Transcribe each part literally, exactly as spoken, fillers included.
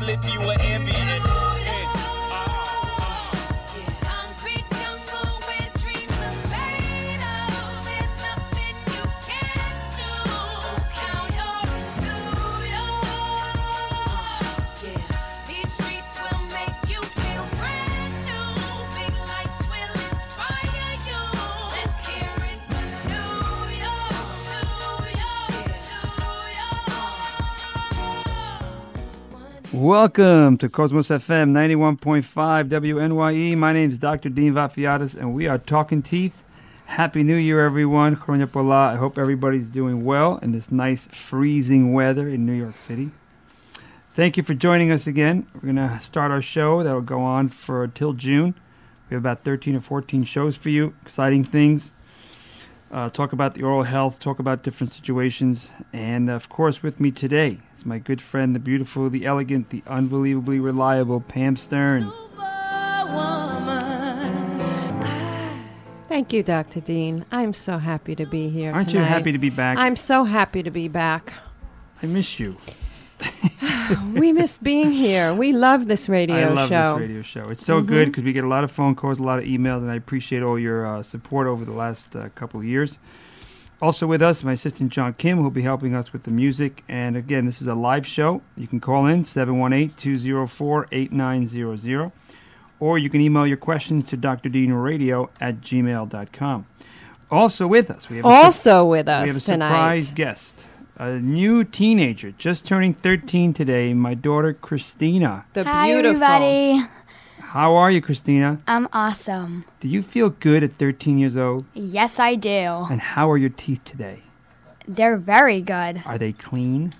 lit to you an ambient. Welcome to Cosmos F M ninety-one point five W N Y E. My name is Doctor Dean Vafiatis, and we are Talking Teeth. Happy New Year, everyone. Chronia Pola. I hope everybody's doing well in this nice freezing weather in New York City. Thank you for joining us again. We're going to start our show that will go on for till June. We have about thirteen or fourteen shows for you. Exciting things. Uh, talk about the oral health, talk about different situations. And, of course, with me today is my good friend, the beautiful, the elegant, the unbelievably reliable Pam Stern. Thank you, Doctor Dean. I'm so happy to be here Aren't tonight. you happy to be back? I'm so happy to be back. I miss you. We miss being here. We love this radio show. I love show. this radio show. It's so mm-hmm. good because we get a lot of phone calls, a lot of emails, and I appreciate all your uh, support over the last uh, couple of years. Also with us, my assistant John Kim, who will be helping us with the music. And again, this is a live show. You can call in seven one eight, two zero four, eight nine zero zero, or you can email your questions to drdeanradio at gmail dot com. Also with us, we have also a, with us we have a tonight. surprise guest. A new teenager, just turning thirteen today, my daughter, Christina. The Hi, beautiful. everybody. How are you, Christina? I'm awesome. Do you feel good at thirteen years old? Yes, I do. And how are your teeth today? They're very good. Are they clean?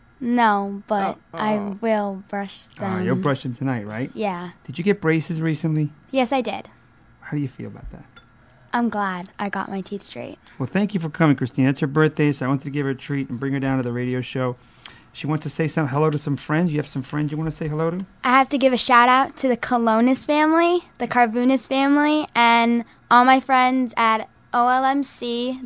No, but Oh, I oh. will brush them. Uh, you'll brush them tonight, right? Yeah. Did you get braces recently? Yes, I did. How do you feel about that? I'm glad I got my teeth straight. Well, thank you for coming, Christina. It's her birthday, so I wanted to give her a treat and bring her down to the radio show. She wants to say some hello to some friends. You have some friends you want to say hello to? I have to give a shout out to the Colonis family, the Carvunas family, and all my friends at O L M C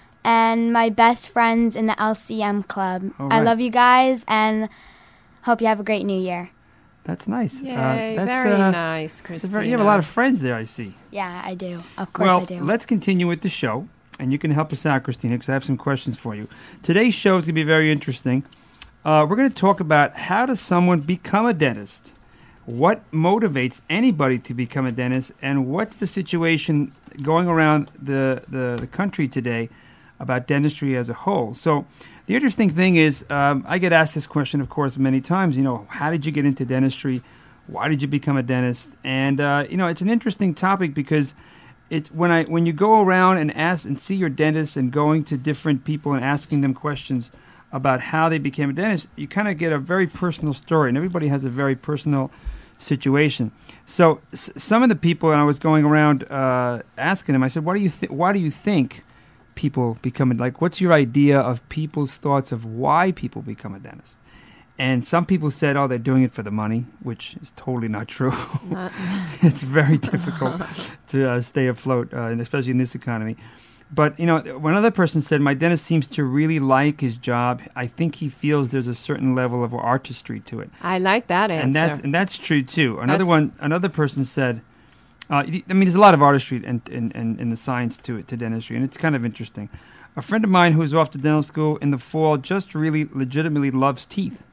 and my best friends in the L C M club. All I right. love you guys and hope you have a great new year. That's nice. Yay, uh, that's, very uh, nice, that's Christina. very, you have a lot of friends there, I see. Yeah, I do. Of course well, I do. let's continue with the show, and you can help us out, Christina, because I have some questions for you. Today's show is going to be very interesting. Uh, we're going to talk about how does someone become a dentist, what motivates anybody to become a dentist, and what's the situation going around the, the, the country today about dentistry as a whole. So the interesting thing is um, I get asked this question, of course, many times, you know, how did you get into dentistry? Why did you become a dentist? And, uh, you know, it's an interesting topic because it's when I when you go around and ask and see your dentist and going to different people and asking them questions about how they became a dentist, you kind of get a very personal story, and everybody has a very personal situation. So s- some of the people, and I was going around uh, asking them, I said, "What do you th- Why do you think people become like? What's your idea of people's thoughts of why people become a dentist?" And some people said, "Oh, they're doing it for the money," which is totally not true. Not- It's very difficult to uh, stay afloat, uh, and especially in this economy. But, you know, one other person said, "My dentist seems to really like his job. I think he feels there's a certain level of artistry to it." I like that answer. And that's, and that's true, too. Another That's- one, another person said, uh, I mean, there's a lot of artistry and in, in, in the science to it, to dentistry, and it's kind of interesting. A friend of mine who's off to dental school in the fall just really legitimately loves teeth.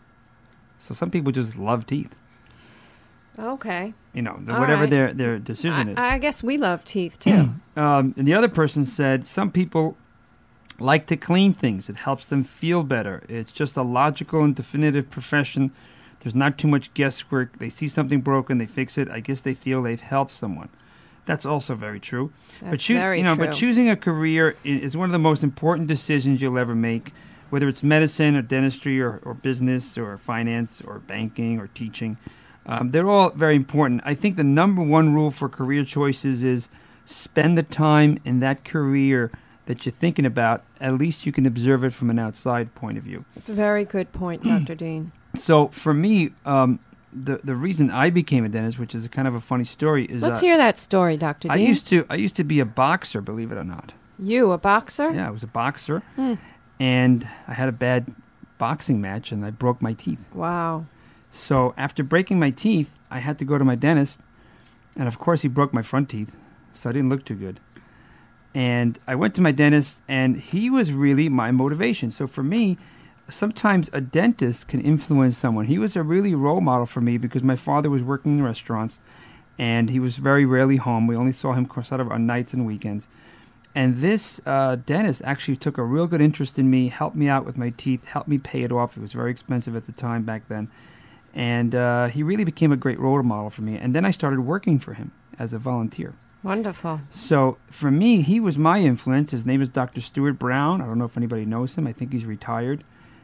So some people just love teeth. Okay. You know, the, All whatever right. their, their decision is. I, I guess we love teeth, too. Um, and the other person said some people like to clean things. It helps them feel better. It's just a logical and definitive profession. There's not too much guesswork. They see something broken, they fix it. I guess they feel they've helped someone. That's also very true. That's but choo- very you know, true. but choosing a career i- is one of the most important decisions you'll ever make, whether it's medicine or dentistry or, or business or finance or banking or teaching. Um, they're all very important. I think the number one rule for career choices is spend the time in that career that you're thinking about. At least you can observe it from an outside point of view. Very good point, Doctor Dean. So for me, um, the the reason I became a dentist, which is a kind of a funny story, is Let's uh, hear that story, Doctor Dean. I used to I used to be a boxer, believe it or not. You, a boxer? Yeah, I was a boxer, Hmm. and I had a bad boxing match, and I broke my teeth. Wow. So after breaking my teeth, I had to go to my dentist. And of course, he broke my front teeth, so I didn't look too good. And I went to my dentist, and he was really my motivation. So for me, sometimes a dentist can influence someone. He was a really role model for me because my father was working in restaurants, and he was very rarely home. We only saw him sort of on nights and weekends. And this uh, dentist actually took a real good interest in me, helped me out with my teeth, helped me pay it off. It was very expensive at the time back then. And uh, he really became a great role model for me. And then I started working for him as a volunteer. Wonderful. So for me, he was my influence. His name is Doctor Stuart Brown. I don't know if anybody knows him. I think he's retired.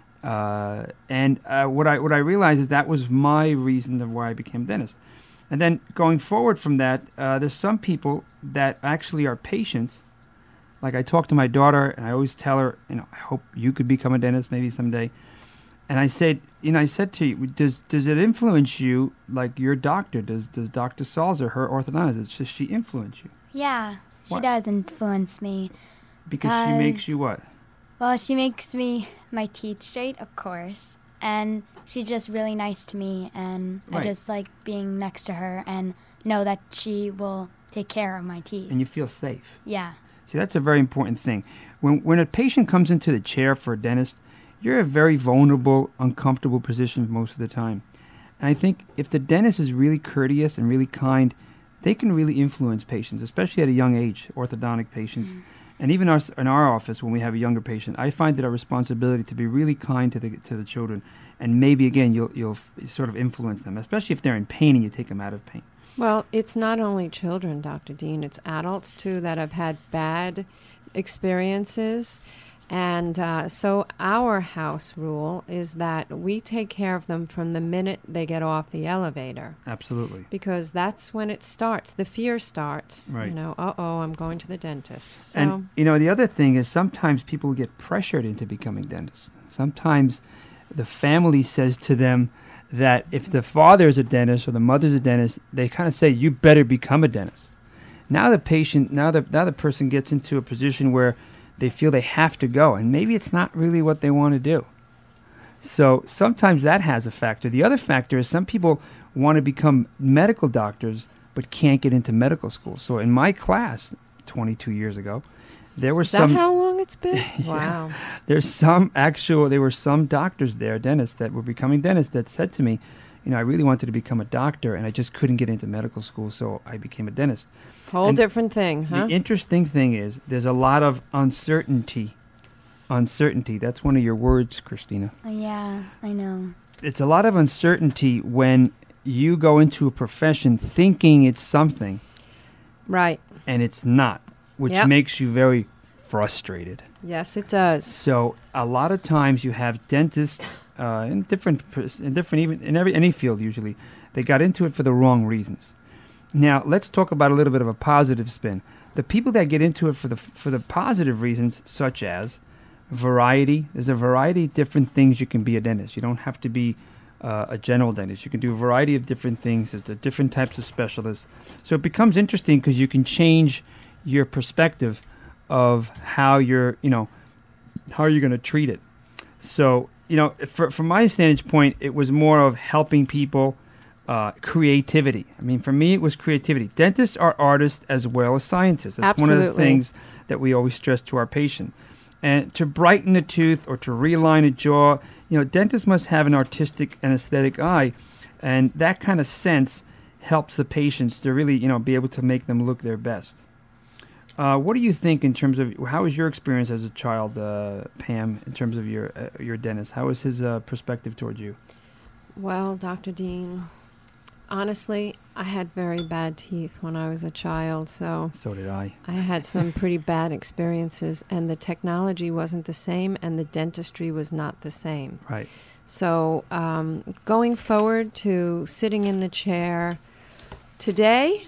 Uh, and uh, what I what I realized is that was my reason of why I became a dentist. And then going forward from that, uh, there's some people that actually are patients. Like I talk to my daughter, and I always tell her, you know, I hope you could become a dentist maybe someday. And I said, you know, I said to you, does does it influence you like your doctor? Does does Doctor Salzer, her orthodontist, does she influence you? Yeah, she What? does influence me. Because she Because- makes you what? Well, she makes me my teeth straight, of course. And she's just really nice to me. And Right. I just like being next to her and know that she will take care of my teeth. And you feel safe. Yeah. See, that's a very important thing. When when a patient comes into the chair for a dentist, you're a very vulnerable, uncomfortable position most of the time. And I think if the dentist is really courteous and really kind, they can really influence patients, especially at a young age, orthodontic patients. Mm. And even our, in our office, when we have a younger patient, I find it our responsibility to be really kind to the to the children. And maybe, again, you'll, you'll f- sort of influence them, especially if they're in pain and you take them out of pain. Well, it's not only children, Doctor Dean. It's adults, too, that have had bad experiences. And uh, so our house rule is that we take care of them from the minute they get off the elevator. Absolutely. Because that's when it starts. The fear starts. Right. You know, uh-oh, I'm going to the dentist. So, And, you know, the other thing is sometimes people get pressured into becoming dentists. Sometimes the family says to them that if the father is a dentist or the mother's a dentist, they kind of say, you better become a dentist. Now the patient, now the, now the person gets into a position where they feel they have to go, and maybe it's not really what they want to do. So sometimes that has a factor. The other factor is some people want to become medical doctors but can't get into medical school. So in my class twenty-two years ago, there were is some that how long it's been? Wow. there's some actual there were some doctors there, dentists that were becoming dentists that said to me, you know, I really wanted to become a doctor and I just couldn't get into medical school, so I became a dentist. Whole And different thing, huh? The interesting thing is there's a lot of uncertainty. Uncertainty. That's one of your words, Christina. Oh, yeah, I know. It's a lot of uncertainty when you go into a profession thinking it's something Right. and it's not, which Yep. makes you very frustrated. Yes, it does. So a lot of times you have dentists uh, in different, pers- in different, even in every any field usually, they got into it for the wrong reasons. Now let's talk about a little bit of a positive spin. The people that get into it for the for the positive reasons, such as variety. There's a variety of different things you can be a dentist. You don't have to be uh, a general dentist. You can do a variety of different things. There's the different types of specialists. So it becomes interesting because you can change your perspective of how you're, you know, how are you going to treat it. So, you know, for, from my standpoint point, it was more of helping people, uh, creativity. I mean, for me, it was creativity. Dentists are artists as well as scientists. That's one of the Absolutely. things that we always stress to our patient. And to brighten a tooth or to realign a jaw, you know, dentists must have an artistic and aesthetic eye. And that kind of sense helps the patients to really, you know, be able to make them look their best. Uh, what do you think in terms of, how was your experience as a child, uh, Pam, in terms of your uh, your dentist? How was his uh, perspective towards you? Well, Doctor Dean, honestly, I had very bad teeth when I was a child, so So did I. I had some pretty bad experiences, and the technology wasn't the same, and the dentistry was not the same. Right. So um, going forward to sitting in the chair today,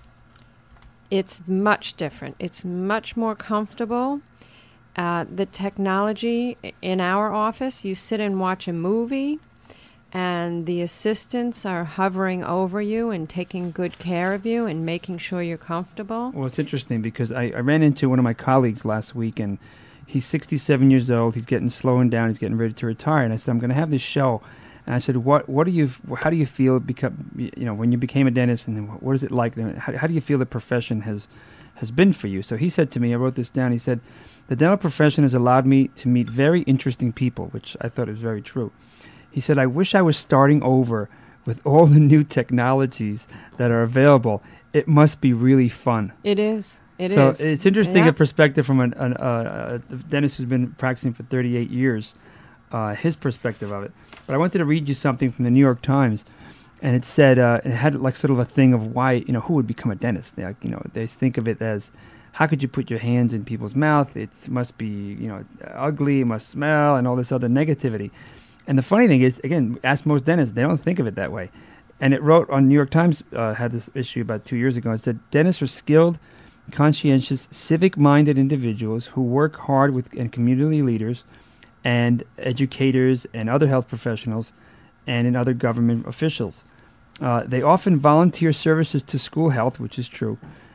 it's much different. It's much more comfortable. Uh, the technology i- in our office, you sit and watch a movie, and the assistants are hovering over you and taking good care of you and making sure you're comfortable. Well, it's interesting because I, I ran into one of my colleagues last week, and he's sixty-seven years old. He's getting slowing down. He's getting ready to retire. And I said, I'm going to have this show, And I said, "What? What do you? How do you feel? Become, you know, when you became a dentist, and what is it like? How, how do you feel the profession has has been for you?" So he said to me, I wrote this down. He said, "The dental profession has allowed me to meet very interesting people," which I thought was very true. He said, "I wish I was starting over with all the new technologies that are available. It must be really fun." It is. It so is. it's interesting Yeah. a perspective from an, an, uh, a dentist who's been practicing for thirty-eight years, uh, his perspective of it. But I wanted to read you something from the New York Times, and it said uh, it had like sort of a thing of why, you know, who would become a dentist. They, like, you know, they think of it as, how could you put your hands in people's mouth? It must be, you know, ugly, it must smell, and all this other negativity. And the funny thing is, again, ask most dentists, they don't think of it that way. And it wrote on New York Times, uh, had this issue about two years ago. It said, dentists are skilled, conscientious, civic-minded individuals who work hard with and community leaders and educators and other health professionals and in other government officials. Uh, they often volunteer services to school health, which is true,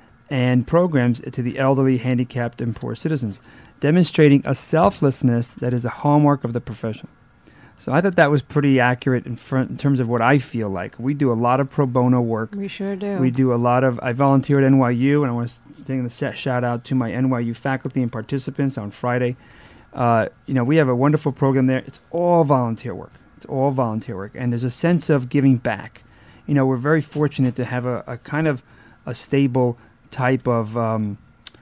and programs to the elderly, handicapped, and poor citizens, demonstrating a selflessness that is a hallmark of the profession. So I thought that was pretty accurate in, front, in terms of what I feel like. We do a lot of pro bono work. We sure do. We do a lot of, I volunteer at N Y U, and I want to sing the set shout out to my N Y U faculty and participants on Friday. Uh, you know, we have a wonderful program there. It's all volunteer work. It's all volunteer work. And there's a sense of giving back. You know, we're very fortunate to have a, a kind of a stable type of um,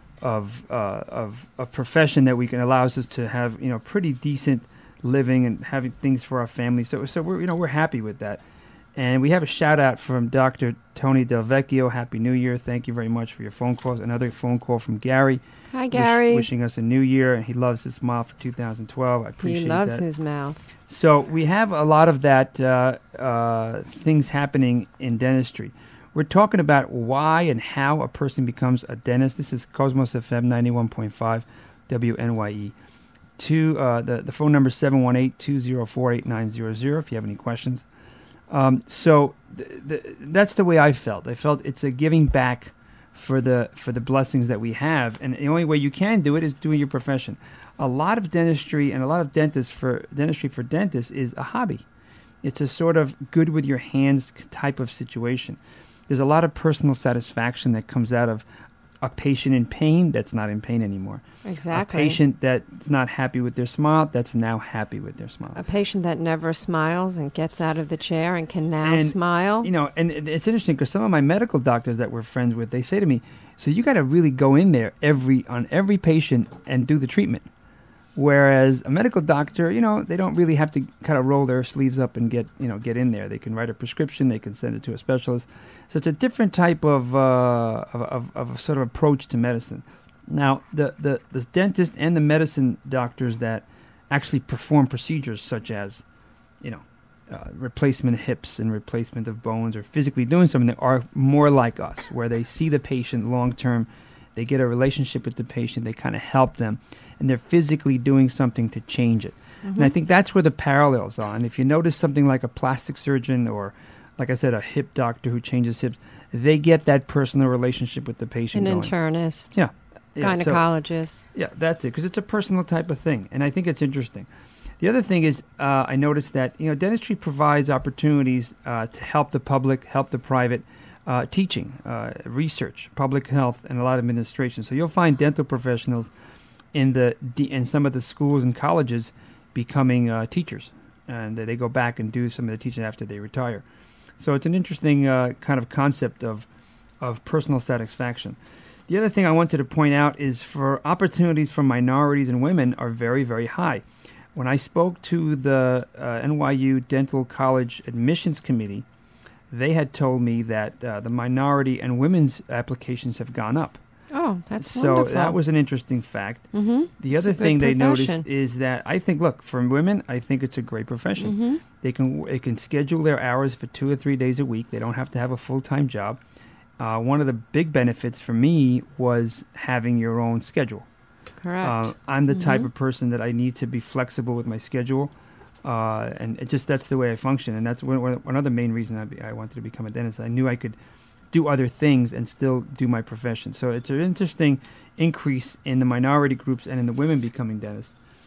of, uh, of of profession that we can allows us to have, you know, pretty decent living and having things for our family. So so we're you know we're happy with that. And we have a shout out from Doctor Tony Del Vecchio. Happy New Year. Thank you very much for your phone calls. Another phone call from Gary. Hi, Gary. Wish, wishing us a new year, and he loves his smile for two thousand twelve. I appreciate that. He loves that. his mouth. So we have a lot of that uh, uh, things happening in dentistry. We're talking about why and how a person becomes a dentist. This is Cosmos F M ninety-one point five W N Y E. Two, uh, the, the phone number is seven one eight, two zero four, eight nine zero zero if you have any questions. Um, so th- th- that's the way I felt. I felt it's a giving back for the for the blessings that we have. And the only way you can do it is doing your profession. A lot of dentistry and a lot of dentists for dentistry for dentists is a hobby. It's a sort of good with your hands type of situation. There's a lot of personal satisfaction that comes out of a patient in pain that's not in pain anymore. Exactly. A patient that's not happy with their smile that's now happy with their smile. A patient that never smiles and gets out of the chair and can now And, smile. You know, and it- it's interesting because some of my medical doctors that we're friends with, they say to me, so you got to really go in there every on every patient and do the treatment. Whereas a medical doctor, you know, they don't really have to kind of roll their sleeves up and get, you know, get in there. They can write a prescription. They can send it to a specialist. So it's a different type of uh, of, of, of sort of approach to medicine. Now, the, the, the dentist and the medicine doctors that actually perform procedures such as, you know, uh, replacement hips and replacement of bones or physically doing something that are more like us, where they see the patient long term, they get a relationship with the patient, they kind of help them, and they're physically doing something to change it. Mm-hmm. And I think that's where the parallels are. And if you notice something like a plastic surgeon or, like I said, a hip doctor who changes hips, they get that personal relationship with the patient An going. internist. Yeah. Yeah, so- Gynecologist. yeah, that's it, because it's a personal type of thing, and I think it's interesting. The other thing is, uh, I noticed that you know dentistry provides opportunities uh, to help the public, help the private, uh, teaching, uh, research, public health, and a lot of administration. So you'll find dental professionals in the D- in some of the schools and colleges becoming uh, teachers, and they go back and do some of the teaching after they retire. So it's an interesting uh, kind of concept of of personal satisfaction. The other thing I wanted to point out is for opportunities for minorities and women are very, very high. When I spoke to the uh, N Y U Dental College Admissions Committee, they had told me that uh, the minority and women's applications have gone up. Oh, that's so wonderful. that was an interesting fact. Mm-hmm. The It's other a good thing they profession. noticed is that I think, look, for women, I think it's a great profession. Mm-hmm. They can they can schedule their hours for two or three days a week. They don't have to have a full-time job. Uh, one of the big benefits for me was having your own schedule. Correct. Uh, I'm the type Mhm. of person that I need to be flexible with my schedule, uh, and it just that's the way I function. And that's one, one, one other main reason I, be, I wanted to become a dentist. I knew I could do other things and still do my profession. So it's an interesting increase in the minority groups and in the women becoming dentists.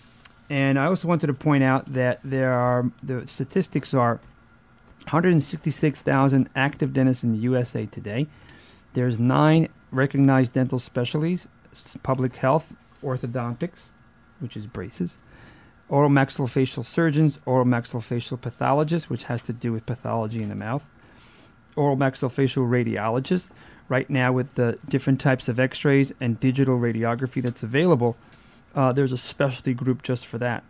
And I also wanted to point out that there are, the statistics are one hundred sixty-six thousand active dentists in the U S A today. There's nine recognized dental specialties: s- public health, orthodontics, which is braces, oral maxillofacial surgeons, oral maxillofacial pathologists, which has to do with pathology in the mouth, oral maxillofacial radiologists. Right now, with the different types of x-rays and digital radiography that's available, uh, there's a specialty group just for that.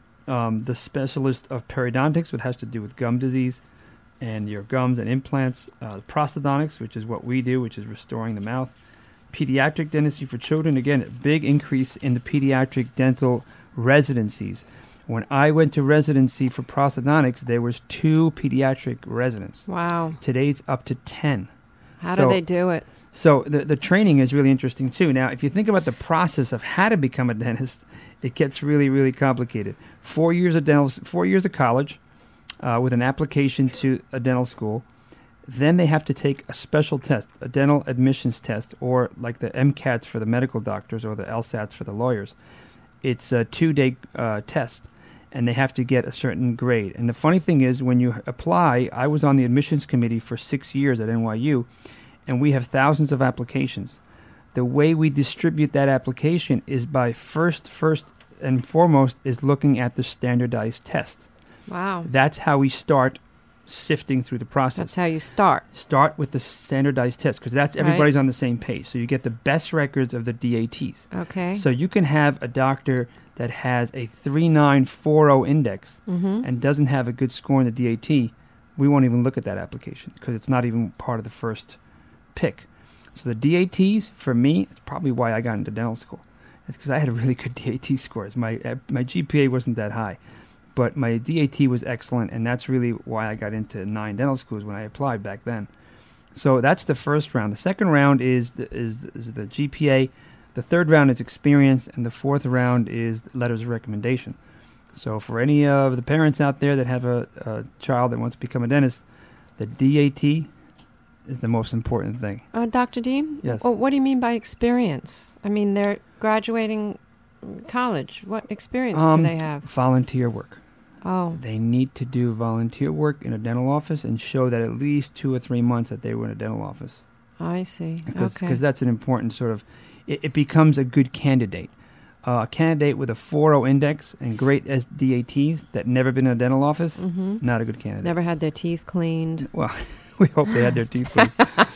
Um, the specialist of periodontics, which has to do with gum disease and your gums and implants, uh, prosthodontics, which is what we do, which is restoring the mouth, pediatric dentistry for children. Again, a big increase in the pediatric dental residencies. When I went to residency for prosthodontics, there was two pediatric residents. Wow. Today's up to ten. How So- do they do it? So the the training is really interesting too. Now, if you think about the process of how to become a dentist, it gets really, really complicated. Four years of dental, four years of college, uh, with an application to a dental school. Then they have to take a special test, a dental admissions test, or like the MCATs for the medical doctors or the LSATs for the lawyers. It's a two-day uh, test, and they have to get a certain grade. And the funny thing is, when you apply, I was on the admissions committee for six years at N Y U, and we have thousands of applications. The way we distribute that application is by first, first and foremost, is looking at the standardized test. Wow. That's how we start sifting through the process. That's how you start. Start with the standardized test, because that's Right. everybody's on the same page. So you get the best records of the D A Ts. Okay. So you can have a doctor that has a three nine four zero index Mm-hmm. and doesn't have a good score in the D A T. We won't even look at that application because it's not even part of the first pick. So the D A Ts, for me, it's probably why I got into dental school. It's because I had a really good D A T scores. My uh, my G P A wasn't that high, but my D A T was excellent, and that's really why I got into nine dental schools when I applied back then. So that's the first round. The second round is the, is, is the G P A. The third round is experience, and the fourth round is letters of recommendation. So for any of the parents out there that have a, a child that wants to become a dentist, the D A T is the most important thing. Uh, Doctor Dean? Yes. Oh, what do you mean by experience? I mean, they're graduating college. What experience Um, do they have? Volunteer work. Oh, They need to do volunteer work in a dental office and show that at least two or three months that they were in a dental office. I see. Because okay. that's an important sort of, it, it becomes a good candidate. Uh, a candidate with a four point oh index and great S D A Ts that never been in a dental office, Mm-hmm. not a good candidate. Never had their teeth cleaned. Well, we hope they had their teeth cleaned.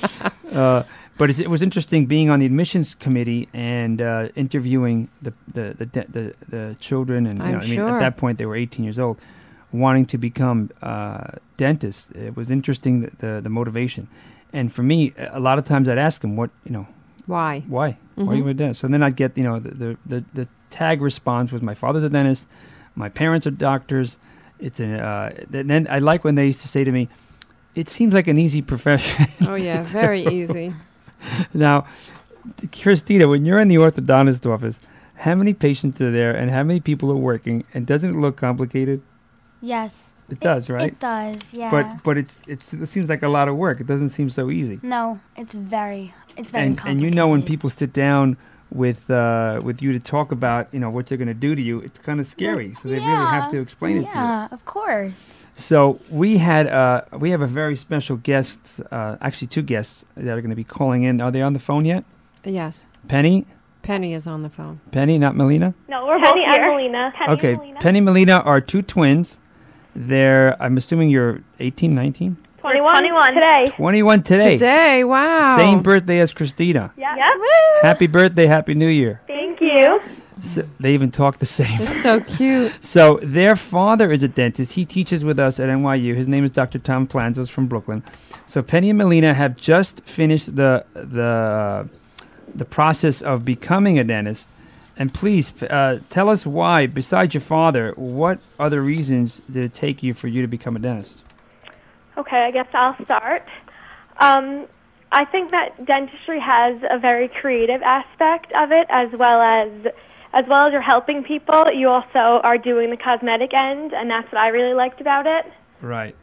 uh, but it's, it was interesting being on the admissions committee and uh, interviewing the the the, de- the the children, and you I'm know, I mean, sure. at that point they were eighteen years old, wanting to become uh, dentists. It was interesting the, the the motivation, and for me, a lot of times I'd ask them, "What you know, Why? why, why are you Mhm. a dentist?" So then I'd get you know the the the, the tag response was, "My father's a dentist, my parents are doctors." It's a uh, th- then I like when they used to say to me, "It seems like an easy profession." Oh, yeah, very easy. Now, Christina, when you're in the orthodontist office, how many patients are there and how many people are working? And doesn't it look complicated? Yes. It does, right? It does, yeah. But but it's it's it seems like a lot of work. It doesn't seem so easy. no, it's very, it's very And complicated. and you know when people sit down with uh, with you to talk about you know what they're going to do to you, it's kind of scary. So they really have to Yeah, explain it to you. Yeah, of course. So we had uh, we have a very special guest, uh, actually two guests that are going to be calling in. Are they on the phone yet? Yes. Penny, Penny is on the phone. Penny, not Melina. No, we're Penny both and here. Melina. Penny Okay, and Melina. Penny and Melina are two twins. They're, I'm assuming you're eighteen, nineteen? twenty-one, twenty-one. today. twenty-one today. Today, wow. Same birthday as Christina. Yep. Yep. Happy birthday, Happy New Year. Thank you. So they even talk the same. It's so cute. So their father is a dentist. He teaches with us at N Y U. His name is Doctor Tom Planzos from Brooklyn. So Penny and Melina have just finished the the the process of becoming a dentist. And please uh, tell us why, besides your father, what other reasons did it take you for you to become a dentist? Okay, I guess I'll start. Um, I think that dentistry has a very creative aspect of it, as well as as well as you're helping people. You also are doing the cosmetic end, and that's what I really liked about it. Right.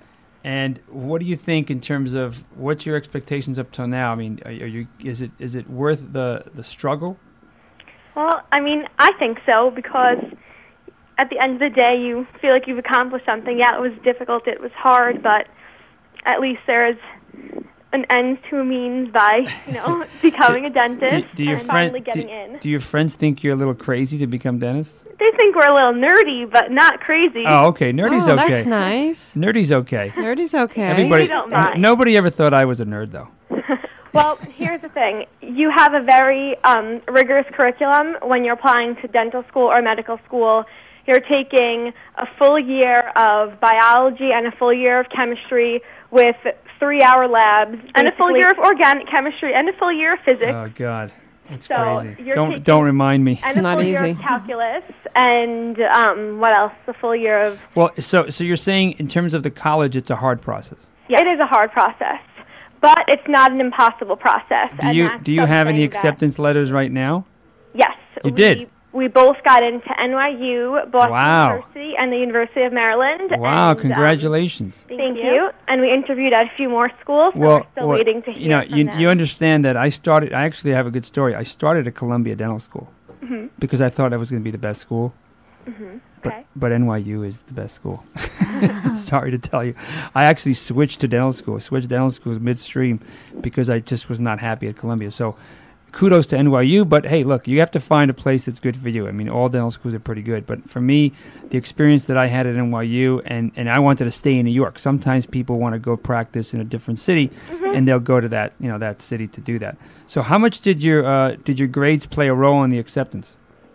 And what do you think in terms of what's your expectations up till now? I mean, are, are you is it is it worth the the struggle? Well, I mean, I think so because at the end of the day, you feel like you've accomplished something. Yeah, it was difficult, it was hard, but at least there is an end to a means by, you know, becoming a dentist Do, do your and friend, finally getting do, in. do your friends think you're a little crazy to become dentists? They think we're a little nerdy, but not crazy. Oh, okay. Nerdy's oh, okay. that's nice. Nerdy's okay. Nerdy's okay. Everybody, We don't mind. nobody ever thought I was a nerd, though. Well, here's the thing. You have a very um, rigorous curriculum when you're applying to dental school or medical school. You're taking a full year of biology and a full year of chemistry with three-hour labs and a full year of organic chemistry and a full year of physics. Oh, God. That's So, crazy. you're Don't taking- don't remind me. and a not full year easy. of calculus and um, what else? A full year of... Well, so so you're saying in terms of the college, it's a hard process. Yeah, it is a hard process, but it's not an impossible process. Do and you that's do you have any something that- acceptance letters right now? Yes. You we, did? We both got into N Y U, Boston Wow. University, and the University of Maryland. Wow! and, um, Congratulations. Thank you. And we interviewed at a few more schools, so well, we're still well, waiting to hear you know, from you them. you understand that I started. I actually have a good story. I started at Columbia Dental School Mhm. because I thought I was going to be the best school. Mhm. But, Okay. but N Y U is the best school. Sorry to tell you. I actually switched to dental school, switched dental schools midstream because I just was not happy at Columbia. So kudos to N Y U, but hey, look, you have to find a place that's good for you. I mean, all dental schools are pretty good, but for me, the experience that I had at N Y U, and, and I wanted to stay in New York. Sometimes people want to go practice in a different city, Mhm. and they'll go to that, you know, that city to do that. So how much did your uh, did your grades play a role in the acceptance?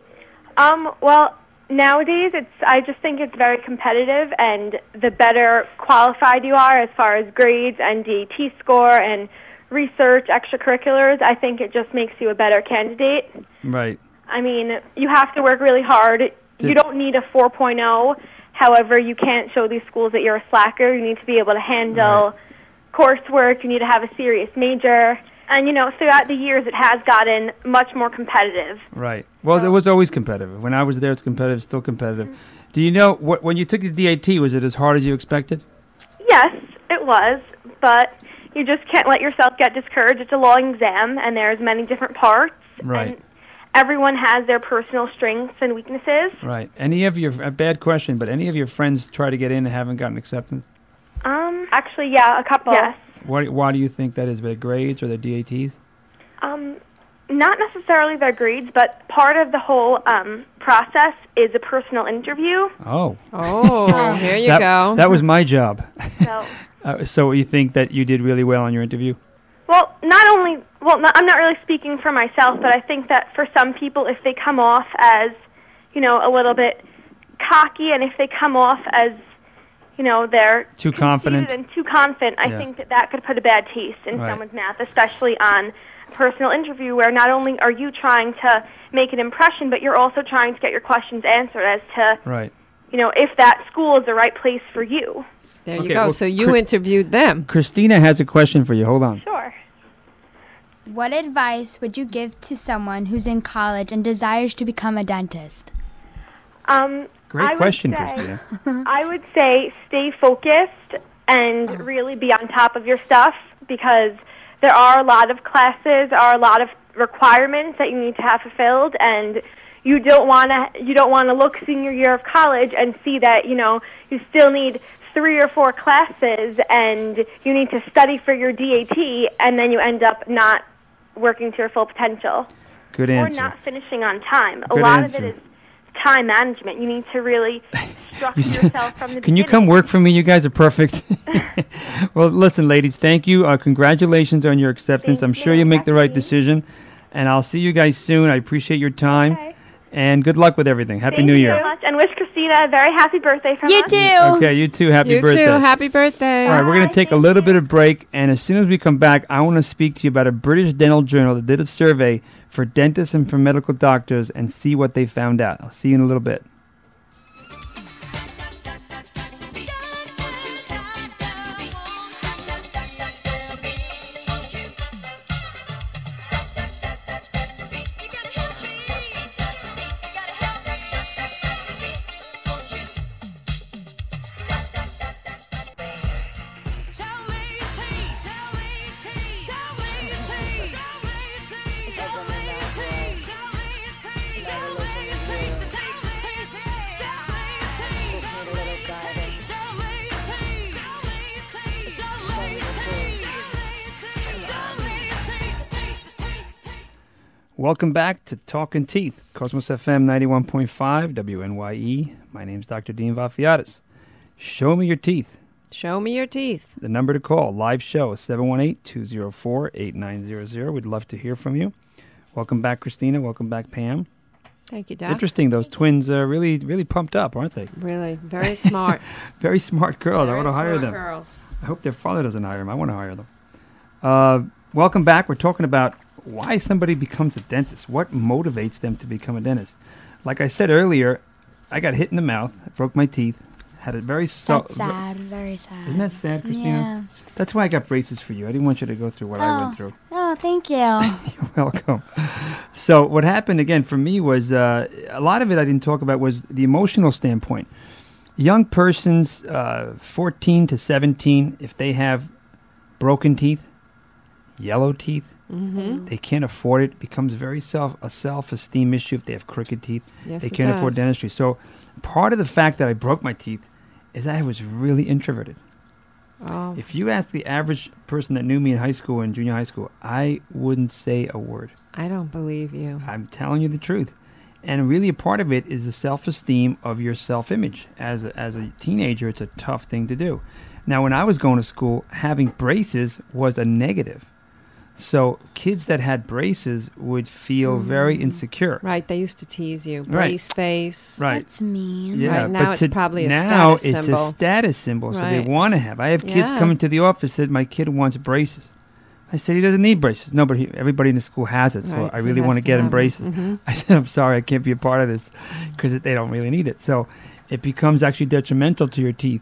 Um, well, nowadays, it's. I just think it's very competitive, and the better qualified you are as far as grades and D A T score and research, extracurriculars, I think it just makes you a better candidate. Right. I mean, you have to work really hard. Did- You don't need a four point oh. However, you can't show these schools that you're a slacker. You need to be able to handle coursework. You need to have a serious major. And, you know, throughout the years, it has gotten much more competitive. Right. Well, it was always competitive. When I was there, it's competitive, still competitive. Do you know, what, when you took the D A T, was it as hard as you expected? Yes, it was, but you just can't let yourself get discouraged. It's a long exam, and there's many different parts. Right. And everyone has their personal strengths and weaknesses. Right. Any of your, a bad question, but any of your friends try to get in and haven't gotten acceptance? Um, actually, yeah, a couple. Yes. Why, why do you think that is? Their grades or their D A Ts? Um, not necessarily their grades, but part of the whole um, process is a personal interview. Oh. Oh, here you that, go. That was my job. So, uh, so you think that you did really well on your interview? well, not only, well, not, I'm not really speaking for myself, but I think that for some people, if they come off as, you know, a little bit cocky, and if they come off as, you know, they're Too confident? conceited and too confident, I Yeah. think that that could put a bad taste in Right. someone's mouth, especially on a personal interview where not only are you trying to make an impression, but you're also trying to get your questions answered as to, Right. you know, if that school is the right place for you. There Okay, you go. well, So you Chris- interviewed them. Christina has a question for you. Hold on. Sure. What advice would you give to someone who's in college and desires to become a dentist? Um, Great I would question, say- Christina. I would say stay focused and really be on top of your stuff, because there are a lot of classes, there are a lot of requirements that you need to have fulfilled, and you don't want to you don't want to look senior year of college and see that, you know, you still need three or four classes and you need to study for your D A T, and then you end up not working to your full potential. Good Or answer. not finishing on time. A Good lot answer. of it is time management. You need to really structure You said- yourself from the Can you beginning. come work for me? You guys are perfect. Well, listen, ladies, thank you. Uh, congratulations on your acceptance. Thank I'm sure you. you make the right Happy. decision. And I'll see you guys soon. I appreciate your time. Okay. And good luck with everything. Happy Thank New you Year. so much, and wish Christina a very happy birthday from You us. too. Okay, you too. Happy you birthday. too. Happy birthday. All right, we're going Bye. to take a Thank little you. bit of break, and as soon as we come back, I want to speak to you about a British dental journal that did a survey for dentists and for medical doctors and see what they found out. I'll see you in a little bit. Welcome back to Talking Teeth, Cosmos F M ninety-one point five, W N Y E. My name's Doctor Dean Vafiatis. Show me your teeth. Show me your teeth. The number to call, live show, is seven one eight, two zero four, eight nine zero zero. We'd love to hear from you. Welcome back, Christina. Welcome back, Pam. Thank you, Doc. Interesting. Those twins are really, really pumped up, aren't they? Really, very smart. Very smart girls. Very I want to hire smart them. girls. I hope their father doesn't hire them. I want to hire them. Uh, welcome back. We're talking about why somebody becomes a dentist. What motivates them to become a dentist? Like I said earlier, I got hit in the mouth. I broke my teeth. Had a very so- That's sad. Very sad. Isn't that sad, Christina? Yeah. That's why I got braces for you. I didn't want you to go through what I went Oh. through. Oh, thank you. You're welcome. So what happened again for me was uh, a lot of it I didn't talk about was the emotional standpoint. Young persons, uh, fourteen to seventeen, if they have broken teeth, yellow teeth, Mm-hmm. they can't afford it. It becomes very self a self-esteem issue if they have crooked teeth. Yes, they it can't afford does. dentistry. So part of the fact that I broke my teeth is that I was really introverted. Oh, If you ask the average person that knew me in high school and junior high school, I wouldn't say a word. I don't believe you. I'm telling you the truth. And really a part of it is the self-esteem of your self-image. As a, as a teenager, it's a tough thing to do. Now, when I was going to school, having braces was a negative. So kids that had braces would feel very insecure. Right, they used to tease you. Right. Brace face. Right. That's mean. Yeah, Right, now but it's to- probably a now status it's symbol. a status symbol, so they Right. want to have. I have kids Yeah. coming to the office that my kid wants braces. I said he doesn't need braces. No, but he, everybody in the school has it, so Right, I he really has want to to get him have 'em. braces. Mhm. I said, I'm sorry, I can't be a part of this because they don't really need it. So it becomes actually detrimental to your teeth,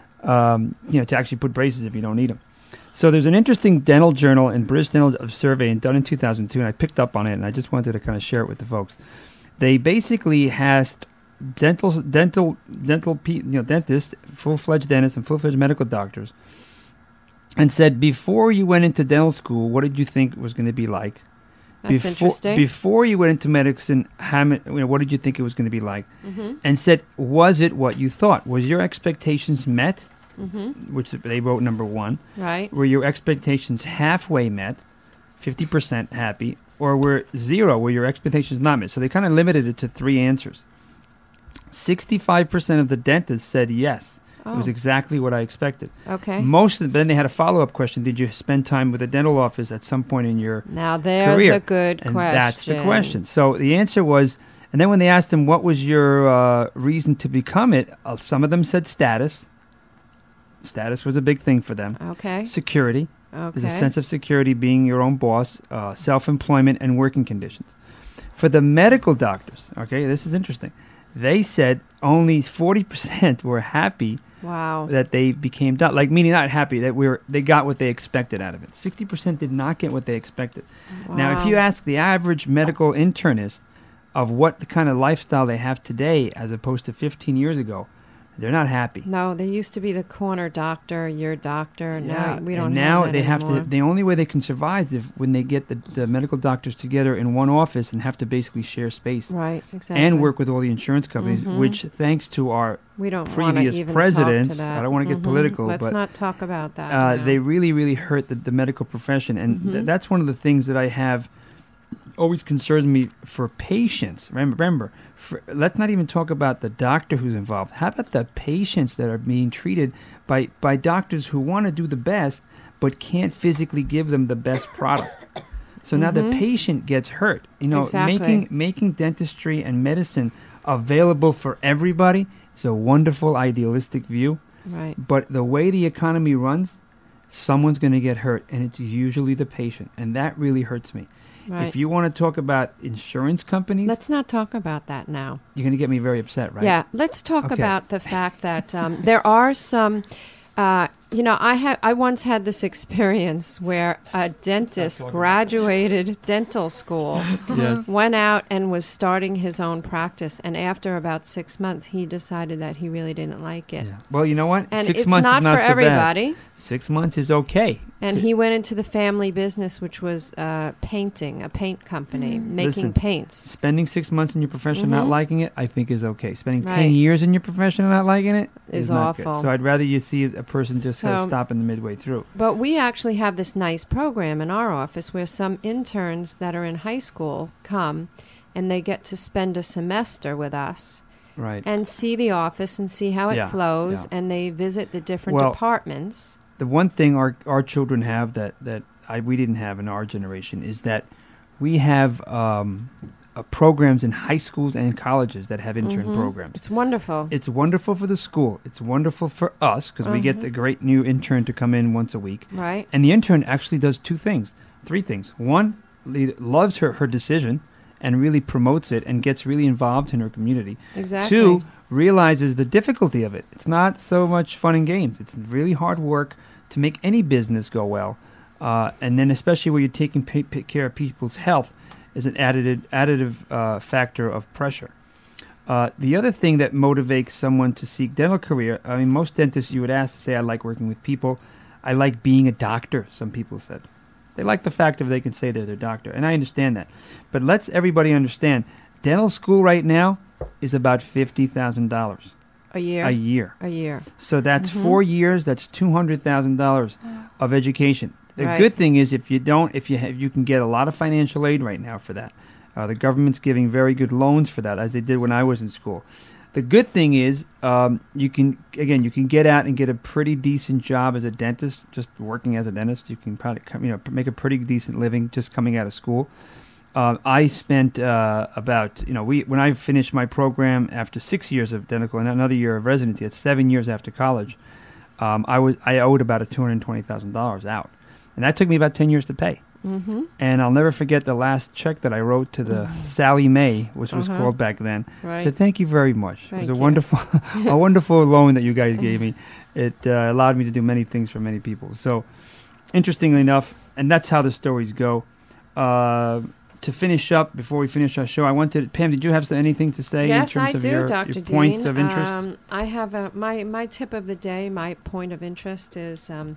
um, you know, to actually put braces if you don't need them. So there's an interesting dental journal in British Dental Survey and done in two thousand two, and I picked up on it, and I just wanted to kind of share it with the folks. They basically asked dental, dental, dental, pe- you know, dentists, full-fledged dentists, and full-fledged medical doctors, and said, before you went into dental school, what did you think it was going to be like? That's before, interesting. Before you went into medicine, how, ma- you know, what did you think it was going to be like? Mm-hmm. And said, was it what you thought? Was your expectations met? Mm-hmm. Which they wrote number one. Right. Were your expectations halfway met, fifty percent happy, or were zero, were your expectations not met? So they kind of limited it to three answers. sixty-five percent of the dentists said yes. Oh, It was exactly what I expected. okay. Most of then they had a follow-up question. Did you spend time with a dental office at some point in your Now there's career? a good and question. that's the question. So the answer was, and then when they asked them what was your uh, reason to become it, uh, some of them said status. Status was a big thing for them. Okay. Security. Okay. There's a sense of security, being your own boss, uh, self-employment, and working conditions. For the medical doctors, okay, this is interesting. They said only forty percent were happy Wow. that they became do- like meaning not happy that we were they got what they expected out of it. Sixty percent did not get what they expected. Now, if Wow. you ask the average medical internist of what the kind of lifestyle they have today as opposed to fifteen years ago, they're not happy. No, there used to be the corner doctor, your doctor. Now we don't and now have that they have anymore. to. The only way they can survive is if when they get the, the medical doctors together in one office and have to basically share space Right, exactly. and work with all the insurance companies, Mhm. which thanks to our We don't wanna previous even presidents, Talk to that. I don't wanna get Mhm. political, Let's but, not talk about that. uh, now. they really, really hurt the, the medical profession, and th- Mhm. that's one of the things that I have always concerns me for patients. Remember, remember for, let's not even talk about the doctor who's involved. How about the patients that are being treated by, by doctors who want to do the best but can't physically give them the best product? So now the Mhm. patient gets hurt. You know, Exactly. making making dentistry and medicine available for everybody is a wonderful, idealistic view. right. But the way the economy runs, someone's going to get hurt, and it's usually the patient, and that really hurts me. Right. If you want to talk about insurance companies, Let's not talk about that now. you're going to get me very upset, right? Yeah, let's talk Okay. about the fact that um, there are some. Uh, you know, I have. I once had this experience where a dentist talking about graduated dental school, Yes. went out and was starting his own practice, and after about six months, he decided that he really didn't like it. Yeah. Well, you know what? And Six it's months not, is not for so bad. everybody. Six months is okay. And he went into the family business, which was uh, painting, a paint company, making Listen, paints. Spending six months in your profession not Mhm. liking it, I think is okay. Spending ten Right. years in your profession not liking it Is is not good. awful. So I'd rather you see a person just instead of So- stopping the midway through. But we actually have this nice program in our office where some interns that are in high school come and they get to spend a semester with us Right. and see the office and see how it Yeah, flows, yeah. and they visit the different Well, departments. The one thing our our children have that that I, we didn't have in our generation is that we have um, uh, programs in high schools and colleges that have intern Mhm. programs. It's wonderful. It's wonderful for the school. It's wonderful for us because we get Mhm. the great new intern to come in once a week. right? And the intern actually does two things, three things. One, le- loves her, her decision and really promotes it and gets really involved in her community. Exactly. Two, realizes the difficulty of it. It's not so much fun and games. It's really hard work to make any business go well. Uh, and then especially where you're taking pa- pa- care of people's health is an additive, additive uh, factor of pressure. Uh, the other thing that motivates someone to seek dental career, I mean, most dentists you would ask to say, I like working with people. I like being a doctor, some people said. They like the fact that they can say they're their doctor, and I understand that. But let's everybody understand, dental school right now is about fifty thousand dollars a year. a year. A year. So that's Mhm. four years, that's two hundred thousand dollars of education. The Right. good thing is if you don't, if you have, you can get a lot of financial aid right now for that. Uh, the government's giving very good loans for that, as they did when I was in school. The good thing is, um, you can again, you can get out and get a pretty decent job as a dentist, just working as a dentist. You can probably come- you know make a pretty decent living just coming out of school. Uh, I spent uh, about you know we when I finished my program after six years of dental and another year of residency, it's seven years after college. Um, I was I owed about a two hundred twenty thousand dollars out, and that took me about ten years to pay. Mm-hmm. And I'll never forget the last check that I wrote to the Sally Mae, which was Uh-huh. called back then. Right. Said thank you very much. Thank it was a you. wonderful, a wonderful loan that you guys gave me. It uh, allowed me to do many things for many people. So, interestingly enough, and that's how the stories go. Uh, to finish up, before we finish our show, I wanted Pam. Did you have anything to say Yes, in terms I of do, your, Doctor your Dean. points of interest? Um, I have a, my my tip of the day. My point of interest is um,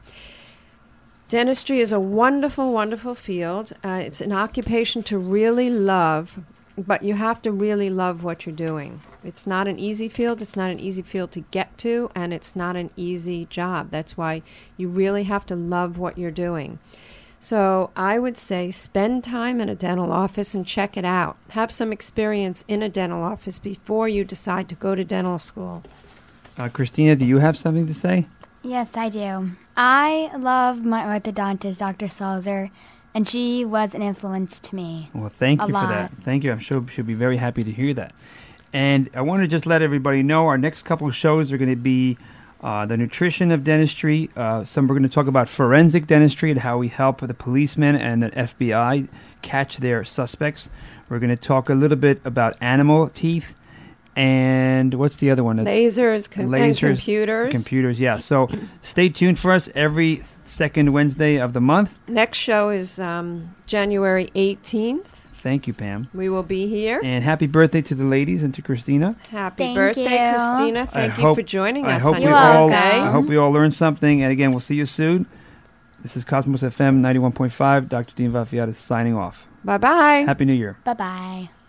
dentistry is a wonderful, wonderful field. Uh, it's an occupation to really love, but you have to really love what you're doing. It's not an easy field. It's not an easy field to get to, and it's not an easy job. That's why you really have to love what you're doing. So I would say spend time in a dental office and check it out. Have some experience in a dental office before you decide to go to dental school. Uh, Christina, do you have something to say? Yes, I do. I love my orthodontist, Doctor Salzer, and she was an influence to me. Well, thank A you for lot. that. Thank you. I'm sure she'll be very happy to hear that. And I want to just let everybody know our next couple of shows are going to be uh, the nutrition of dentistry. Uh, some we're going to talk about forensic dentistry and how we help the policemen and the F B I catch their suspects. We're going to talk a little bit about animal teeth. And what's the other one? Lasers, com- and Lasers, computers. Computers, yeah. So stay tuned for us every second Wednesday of the month. Next show is um, January eighteenth. Thank you, Pam. We will be here. And happy birthday to the ladies and to Christina. Happy Thank birthday, you. Christina. I Thank you hope- for joining I us hope on we your all. birthday. I hope we all learned something. And again, we'll see you soon. This is Cosmos F M ninety-one point five. Doctor Dean Valfiata signing off. Bye-bye. Happy New Year. Bye-bye.